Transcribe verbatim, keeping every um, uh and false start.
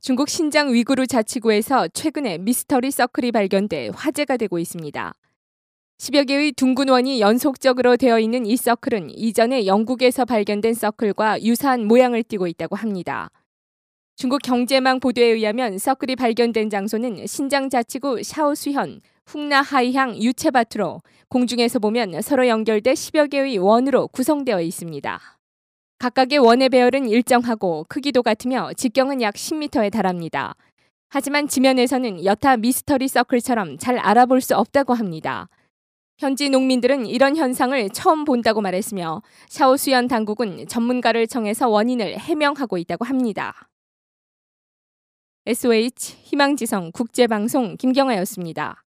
중국 신장 위구르 자치구에서 최근에 미스터리 서클이 발견돼 화제가 되고 있습니다. 십여 개의 둥근 원이 연속적으로 되어 있는 이 서클은 이전에 영국에서 발견된 서클과 유사한 모양을 띠고 있다고 합니다. 중국 경제망 보도에 의하면 서클이 발견된 장소는 신장 자치구 샤오수현, 훅나하이향 유채밭으로 공중에서 보면 서로 연결돼 십여 개의 원으로 구성되어 있습니다. 각각의 원의 배열은 일정하고 크기도 같으며 직경은 약 십 미터에 달합니다. 하지만 지면에서는 여타 미스터리 서클처럼 잘 알아볼 수 없다고 합니다. 현지 농민들은 이런 현상을 처음 본다고 말했으며 샤오수현 당국은 전문가를 청해서 원인을 해명하고 있다고 합니다. 에스오에이치 희망지성 국제방송 김경아였습니다.